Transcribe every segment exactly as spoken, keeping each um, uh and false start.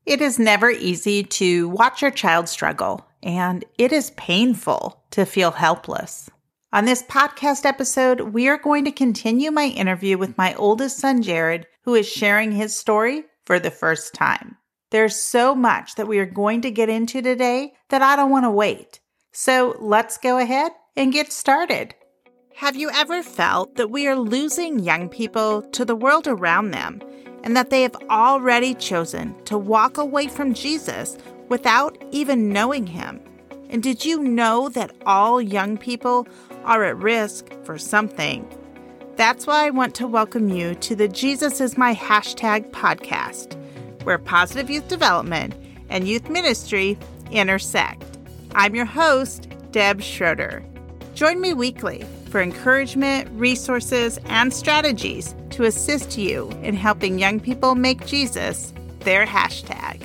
It is never easy to watch your child struggle, and it is painful to feel helpless. On this podcast episode, we are going to continue my interview with my oldest son, Jared, who is sharing his story for the first time. There's so much that we are going to get into today that I don't want to wait. So let's go ahead and get started. Have you ever felt that we are losing young people to the world around them, and that they have already chosen to walk away from Jesus without even knowing him? And did you know that all young people are at risk for something? That's why I want to welcome you to the Jesus is My Hashtag podcast, where positive youth development and youth ministry intersect. I'm your host, Deb Schroeder. Join me weekly for encouragement, resources, and strategies to assist you in helping young people make Jesus their hashtag.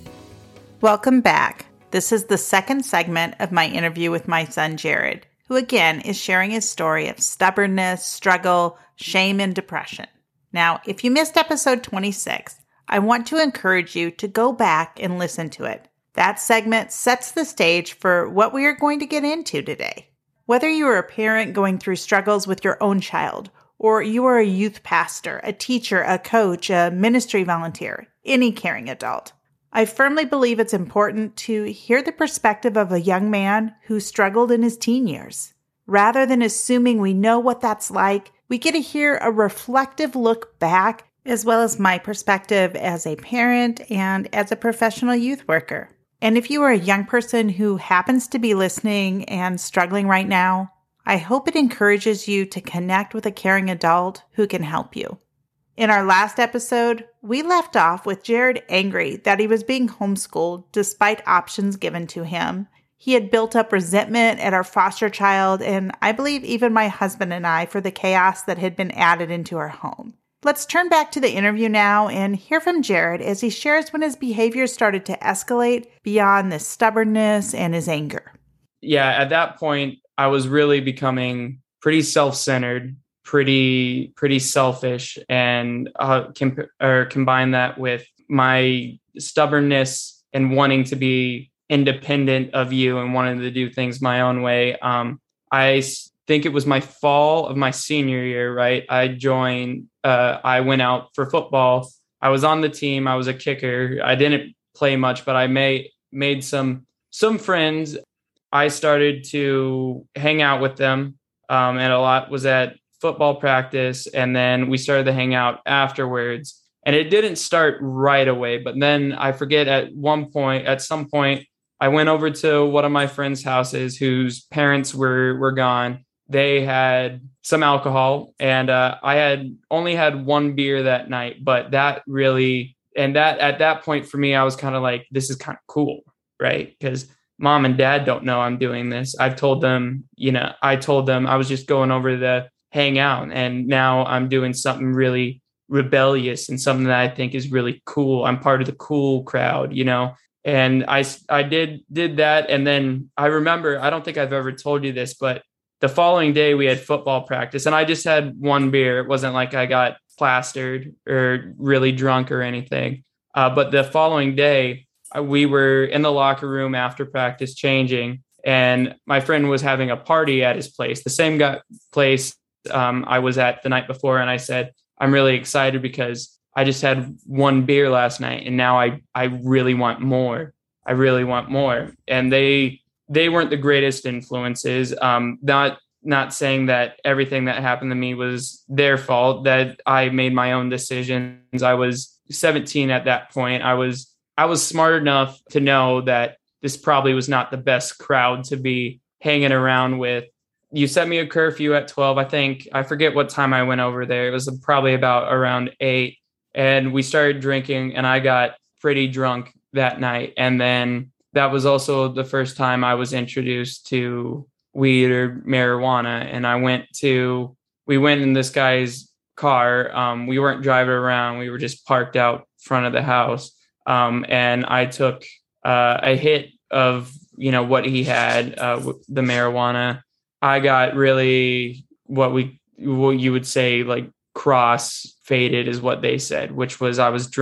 Welcome back. This is the second segment of my interview with my son, Jared, who again is sharing his story of stubbornness, struggle, shame, and depression. Now, if you missed episode twenty-six, I want to encourage you to go back and listen to it. That segment sets the stage for what we are going to get into today. Whether you are a parent going through struggles with your own child, or you are a youth pastor, a teacher, a coach, a ministry volunteer, any caring adult, I firmly believe it's important to hear the perspective of a young man who struggled in his teen years. Rather than assuming we know what that's like, we get to hear a reflective look back, as well as my perspective as a parent and as a professional youth worker. And if you are a young person who happens to be listening and struggling right now, I hope it encourages you to connect with a caring adult who can help you. In our last episode, we left off with Jared angry that he was being homeschooled despite options given to him. He had built up resentment at our foster child, and I believe even my husband and I, for the chaos that had been added into our home. Let's turn back to the interview now and hear from Jared as he shares when his behavior started to escalate beyond the stubbornness and his anger. Yeah, at that point, I was really becoming pretty self-centered, pretty pretty selfish, and uh, comp- or combine that with my stubbornness and wanting to be independent of you and wanting to do things my own way. Um, I think it was my fall of my senior year, right? I joined, uh, I went out for football. I was on the team. I was a kicker. I didn't play much, but I made, made some, some friends. I started to hang out with them. Um, and a lot was at football practice. And then we started to hang out afterwards, and it didn't start right away. But then I forget at one point, at some point, I went over to one of my friends' houses whose parents were, were gone. They had some alcohol, and uh, I had only had one beer that night, but that really, and that at that point for me, I was kind of like, this is kind of cool, right? Because mom and dad don't know I'm doing this. I've told them, you know, I told them I was just going over to hang out, and now I'm doing something really rebellious and something that I think is really cool. I'm part of the cool crowd, you know? And I, I did, did that. And then I remember, I don't think I've ever told you this, but the following day we had football practice, and I just had one beer. It wasn't like I got plastered or really drunk or anything. Uh, but the following day we were in the locker room after practice changing, and my friend was having a party at his place, the same guy, place um, I was at the night before. And I said, I'm really excited because I just had one beer last night, and now I, I really want more. I really want more. And they, they weren't the greatest influences. Um, not, not saying that everything that happened to me was their fault, that I made my own decisions. I was seventeen at that point. I was, I was smart enough to know that this probably was not the best crowd to be hanging around with. You set me a curfew at twelve. I think, I forget what time I went over there. It was probably about around eight. And we started drinking, and I got pretty drunk that night. And then that was also the first time I was introduced to weed or marijuana. And I went to, we went in this guy's car. Um, we weren't driving around. We were just parked out front of the house. Um, and I took uh, a hit of, you know, what he had, uh, the marijuana. I got really what we, what you would say, like cross faded is what they said, which was I was drunk.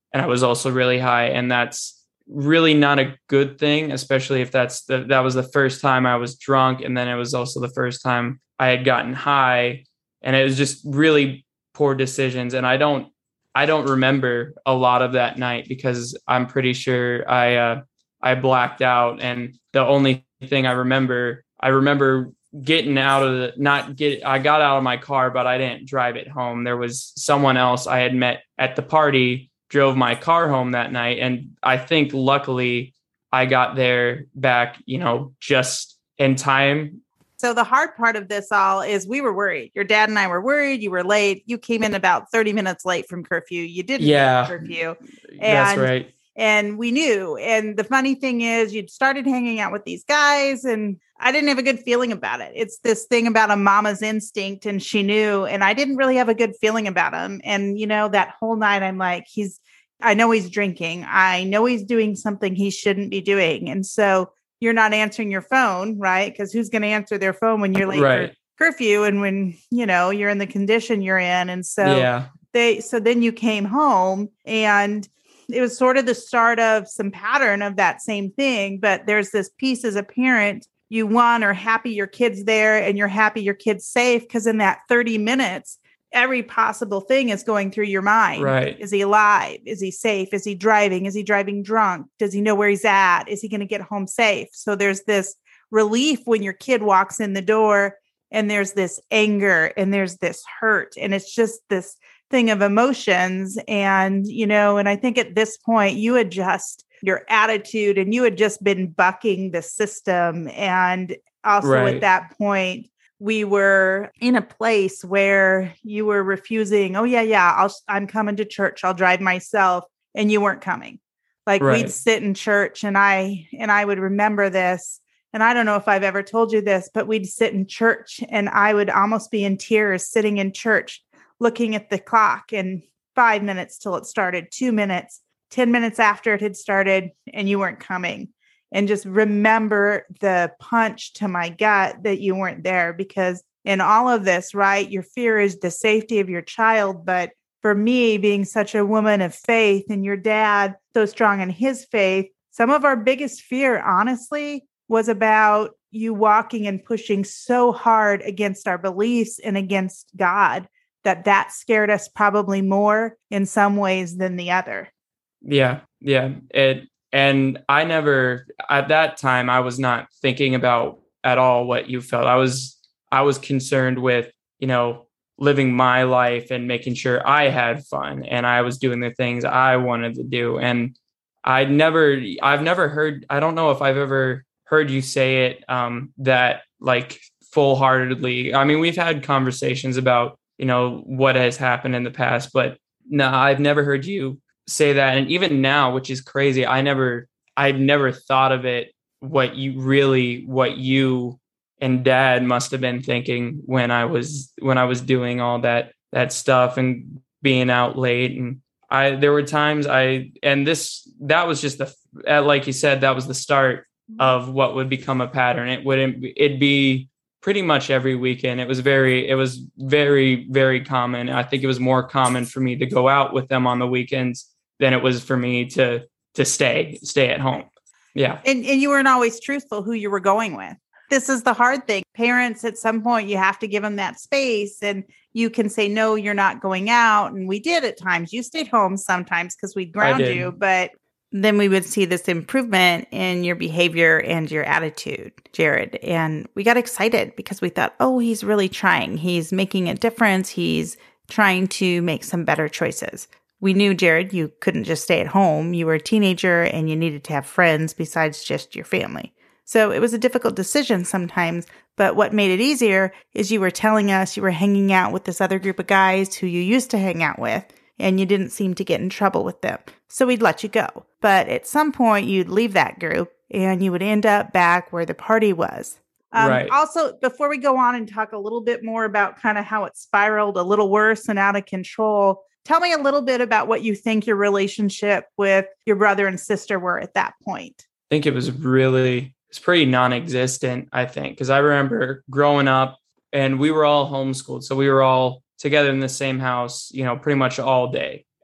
and I was also really high. And that's really not a good thing, especially if that's the, that was the first time I was drunk. And then it was also the first time I had gotten high, and it was just really poor decisions. And I don't, I don't remember a lot of that night because I'm pretty sure I, uh, I blacked out. And the only thing I remember, I remember getting out of the, not get, I got out of my car, but I didn't drive it home. There was someone else I had met at the party, drove my car home that night. And I think luckily I got there back, you know, just in time. So the hard part of this all is we were worried. Your dad and I were worried. You were late. You came in about thirty minutes late from curfew. You didn't yeah, make curfew. And, that's right. And we knew. And the funny thing is you'd started hanging out with these guys, and I didn't have a good feeling about it. It's this thing about a mama's instinct, and she knew, and I didn't really have a good feeling about him. And, you know, that whole night I'm like, he's, I know he's drinking. I know he's doing something he shouldn't be doing. And so you're not answering your phone, right? Because who's going to answer their phone when you're late right. for curfew and when, you know, you're in the condition you're in. And so yeah. they, so then you came home, and it was sort of the start of some pattern of that same thing. But there's this piece as a parent, you one are happy your kid's there and you're happy your kid's safe. Because in that thirty minutes, every possible thing is going through your mind. Right. Is he alive? Is he safe? Is he driving? Is he driving drunk? Does he know where he's at? Is he going to get home safe? So there's this relief when your kid walks in the door, and there's this anger and there's this hurt. And it's just this thing of emotions. And, you know, and I think at this point you adjust your attitude, and you had just been bucking the system. And also right. at that point, we were in a place where you were refusing. Oh yeah, yeah. I'll, I'm coming to church. I'll drive myself. And you weren't coming. Like right. we'd sit in church, and I, and I would remember this. And I don't know if I've ever told you this, but we'd sit in church, and I would almost be in tears sitting in church, looking at the clock, and five minutes till it started, two minutes, ten minutes after it had started, and you weren't coming. And just remember the punch to my gut that you weren't there, because in all of this, right, your fear is the safety of your child. But for me, being such a woman of faith, and your dad so strong in his faith, some of our biggest fear, honestly, was about you walking and pushing so hard against our beliefs and against God, that that scared us probably more in some ways than the other. Yeah. Yeah. It, And I never, at that time, I was not thinking about at all what you felt. I was, I was concerned with, you know, living my life and making sure I had fun, and I was doing the things I wanted to do. And I never, I've never heard, I don't know if I've ever heard you say it, um, that like full heartedly. I mean, we've had conversations about, you know, what has happened in the past, but no, I've never heard you say that. And even now, which is crazy, I never, I've never thought of it, what you really, what you and dad must have been thinking when I was, when I was doing all that, that stuff and being out late. And I, there were times I, and this, that was just the, like you said, that was the start of what would become a pattern. It wouldn't, it'd be pretty much every weekend. It was very, it was very, very common. I think it was more common for me to go out with them on the weekends than it was for me to, to stay, stay at home. Yeah. And, and you weren't always truthful who you were going with. This is the hard thing. Parents, at some point, you have to give them that space, and you can say, no, you're not going out. And we did at times. You stayed home sometimes because we'd ground you, but then we would see this improvement in your behavior and your attitude, Jared. And we got excited because we thought, oh, he's really trying. He's making a difference. He's trying to make some better choices. We knew, Jared, you couldn't just stay at home. You were a teenager and you needed to have friends besides just your family. So it was a difficult decision sometimes, but what made it easier is you were telling us you were hanging out with this other group of guys who you used to hang out with, and you didn't seem to get in trouble with them. So we'd let you go. But at some point, you'd leave that group, and you would end up back where the party was. Um, right. Also, before we go on and talk a little bit more about kind of how it spiraled a little worse and out of control, tell me a little bit about what you think your relationship with your brother and sister were at that point. I think it was really, it's pretty non-existent, I think, because I remember growing up and we were all homeschooled. So we were all together in the same house, you know, pretty much all day.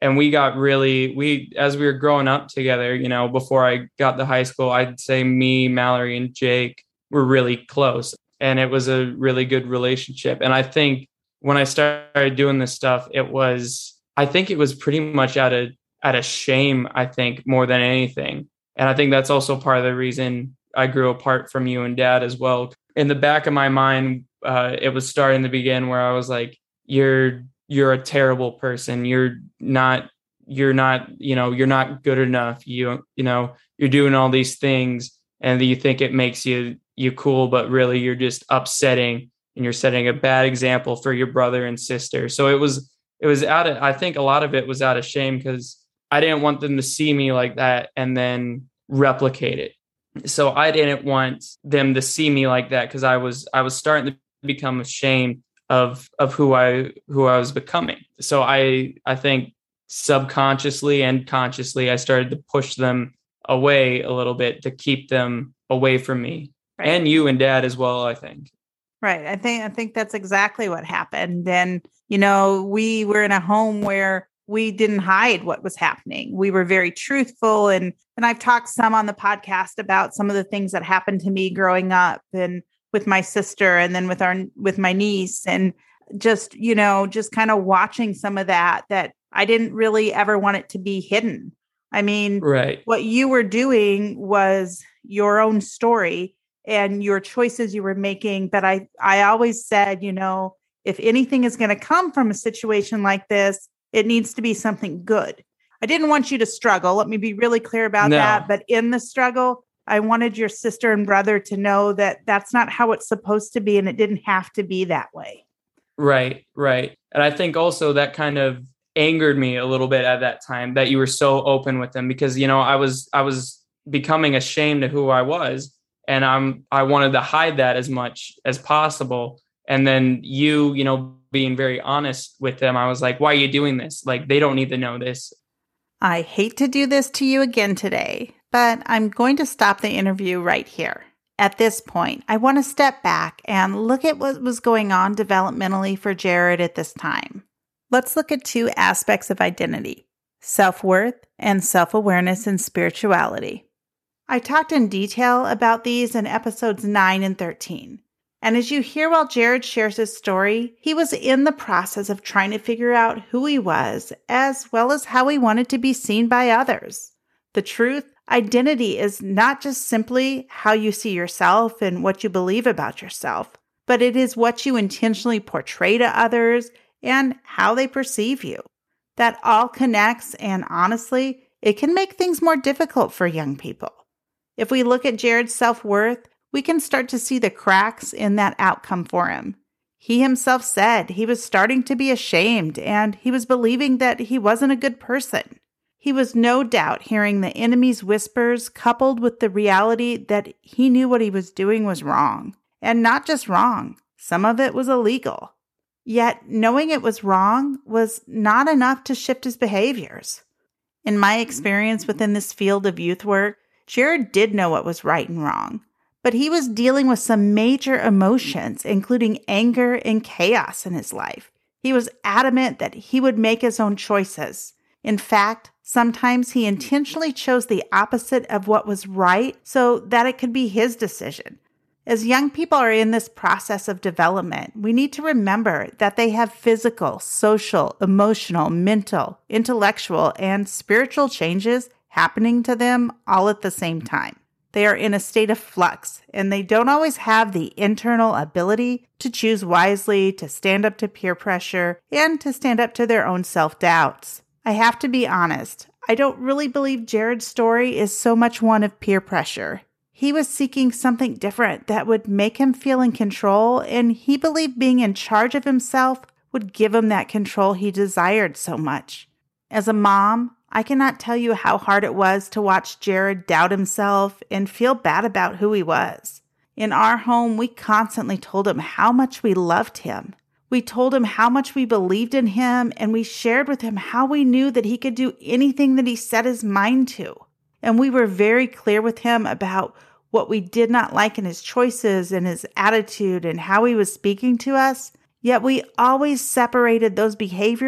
And we got really, we, as we were growing up together, you know, before I got to high school, I'd say me, Mallory, and Jake were really close. And it was a really good relationship. And I think when I started doing this stuff, it was, I think it was pretty much out of, out of shame, I think, more than anything. And I think that's also part of the reason I grew apart from you and Dad as well. In the back of my mind, uh, it was starting to begin where I was like, you're, you're a terrible person. You're not, you're not, you know, you're not good enough. You, you know, you're doing all these things and you think it makes you, you cool, but really you're just upsetting and you're setting a bad example for your brother and sister. So it was, it was out of, I think a lot of it was out of shame because I didn't want them to see me like that and then replicate it. So I didn't want them to see me like that because I was, I was starting to become ashamed of of who I who I was becoming. So I I think subconsciously and consciously I started to push them away a little bit to keep them away from me. Right. And you and Dad as well, I think. Right. I think I think that's exactly what happened. And you know, we were in a home where we didn't hide what was happening. We were very truthful, and and I've talked some on the podcast about some of the things that happened to me growing up and with my sister and then with our, with my niece, and just, you know, just kind of watching some of that, that I didn't really ever want it to be hidden. I mean, right. What you were doing was your own story and your choices you were making. But I, I always said, you know, if anything is going to come from a situation like this, it needs to be something good. I didn't want you to struggle. Let me be really clear about no. that. But in the struggle, I wanted your sister and brother to know that that's not how it's supposed to be. And it didn't have to be that way. Right, right. And I think also that kind of angered me a little bit at that time that you were so open with them because, you know, I was, I was becoming ashamed of who I was. And I'm, I wanted to hide that as much as possible. And then you, you know, being very honest with them, I was like, why are you doing this? Like, they don't need to know this. I hate to do this to you again today, but I'm going to stop the interview right here. At this point, I want to step back and look at what was going on developmentally for Jared at this time. Let's look at two aspects of identity, self-worth and self-awareness and spirituality. I talked in detail about these in episodes nine and thirteen. And as you hear while Jared shares his story, he was in the process of trying to figure out who he was, as well as how he wanted to be seen by others. The truth, identity is not just simply how you see yourself and what you believe about yourself, but it is what you intentionally portray to others and how they perceive you. That all connects, and honestly, it can make things more difficult for young people. If we look at Jared's self-worth, we can start to see the cracks in that outcome for him. He himself said he was starting to be ashamed and he was believing that he wasn't a good person. He was no doubt hearing the enemy's whispers coupled with the reality that he knew what he was doing was wrong. And not just wrong, some of it was illegal. Yet knowing it was wrong was not enough to shift his behaviors. In my experience within this field of youth work, Jared did know what was right and wrong. But he was dealing with some major emotions, including anger and chaos in his life. He was adamant that he would make his own choices. In fact, sometimes he intentionally chose the opposite of what was right so that it could be his decision. As young people are in this process of development, we need to remember that they have physical, social, emotional, mental, intellectual, and spiritual changes happening to them all at the same time. They are in a state of flux, and they don't always have the internal ability to choose wisely, to stand up to peer pressure, and to stand up to their own self-doubts. I have to be honest, I don't really believe Jared's story is so much one of peer pressure. He was seeking something different that would make him feel in control, and he believed being in charge of himself would give him that control he desired so much. As a mom, I cannot tell you how hard it was to watch Jared doubt himself and feel bad about who he was. In our home, we constantly told him how much we loved him. We told him how much we believed in him, and we shared with him how we knew that he could do anything that he set his mind to. And we were very clear with him about what we did not like in his choices and his attitude and how he was speaking to us. Yet we always separated those behaviors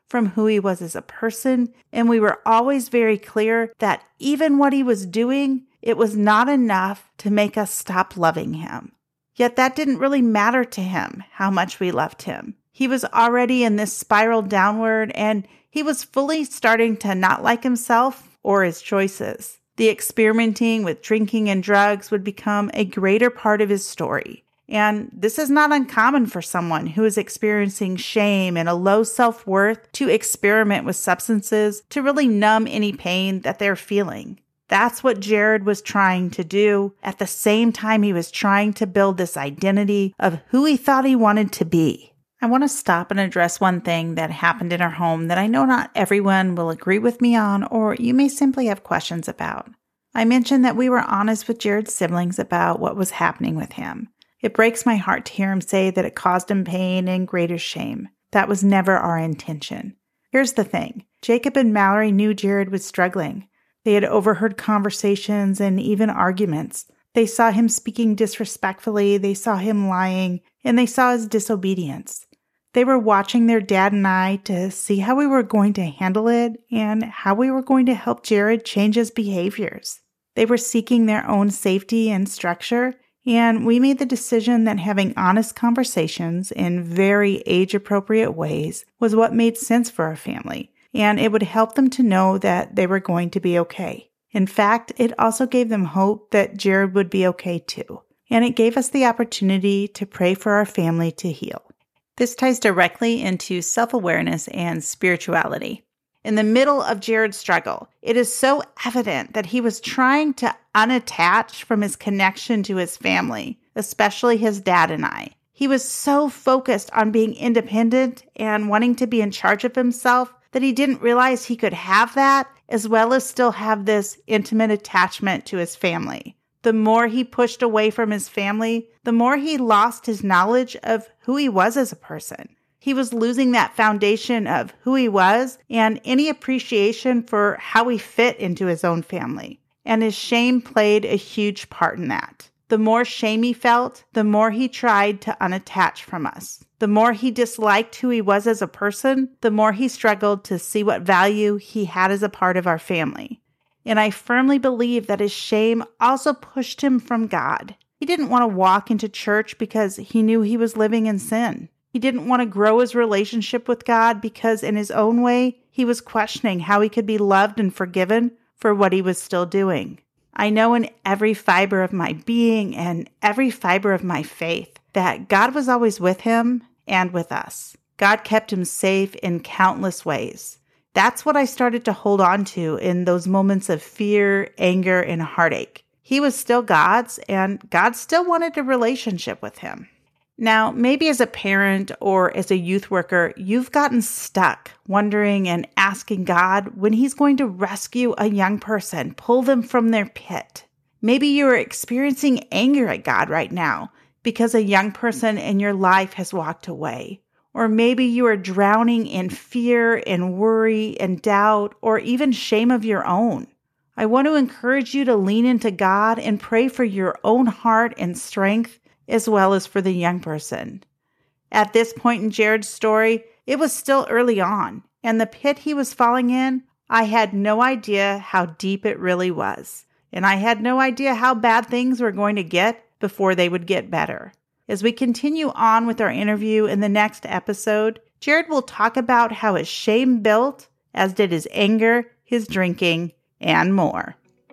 from who he was as a person, and we were always very clear that even what he was doing, it was not enough to make us stop loving him. Yet that didn't really matter to him, how much we loved him. He was already in this spiral downward, and he was fully starting to not like himself or his choices. The experimenting with drinking and drugs would become a greater part of his story. And this is not uncommon for someone who is experiencing shame and a low self-worth to experiment with substances to really numb any pain that they're feeling. That's what Jared was trying to do. At the same time, he was trying to build this identity of who he thought he wanted to be. I want to stop and address one thing that happened in our home that I know not everyone will agree with me on, or you may simply have questions about. I mentioned that we were honest with Jared's siblings about what was happening with him. It breaks my heart to hear him say that it caused him pain and greater shame. That was never our intention. Here's the thing. Jacob and Mallory knew Jared was struggling. They had overheard conversations and even arguments. They saw him speaking disrespectfully, they saw him lying, and they saw his disobedience. They were watching their dad and I to see how we were going to handle it and how we were going to help Jared change his behaviors. They were seeking their own safety and structure, and we made the decision that having honest conversations in very age-appropriate ways was what made sense for our family, and it would help them to know that they were going to be okay. In fact, it also gave them hope that Jared would be okay too, and it gave us the opportunity to pray for our family to heal. This ties directly into self-awareness and spirituality. In the middle of Jared's struggle, it is so evident that he was trying to unattach from his connection to his family, especially his dad and I. He was so focused on being independent and wanting to be in charge of himself that he didn't realize he could have that as well as still have this intimate attachment to his family. The more he pushed away from his family, the more he lost his knowledge of who he was as a person. He was losing that foundation of who he was and any appreciation for how he fit into his own family. And his shame played a huge part in that. The more shame he felt, the more he tried to unattach from us. The more he disliked who he was as a person, the more he struggled to see what value he had as a part of our family. And I firmly believe that his shame also pushed him from God. He didn't want to walk into church because he knew he was living in sin. He didn't want to grow his relationship with God because in his own way, he was questioning how he could be loved and forgiven for what he was still doing. I know in every fiber of my being and every fiber of my faith that God was always with him and with us. God kept him safe in countless ways. That's what I started to hold on to in those moments of fear, anger, and heartache. He was still God's, and God still wanted a relationship with him. Now, maybe as a parent or as a youth worker, you've gotten stuck wondering and asking God when he's going to rescue a young person, pull them from their pit. Maybe you're experiencing anger at God right now because a young person in your life has walked away. Or maybe you are drowning in fear and worry and doubt or even shame of your own. I want to encourage you to lean into God and pray for your own heart and strength as well as for the young person. At this point in Jared's story, it was still early on, and the pit he was falling in, I had no idea how deep it really was, and I had no idea how bad things were going to get before they would get better. As we continue on with our interview in the next episode, Jared will talk about how his shame built, as did his anger, his drinking, and more.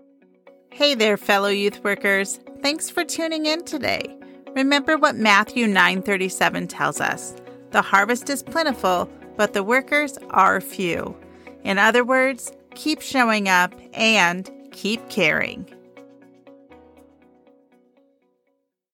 Hey there, fellow youth workers. Thanks for tuning in today. Remember what Matthew nine thirty-seven tells us. The harvest is plentiful, but the workers are few. In other words, keep showing up and keep caring.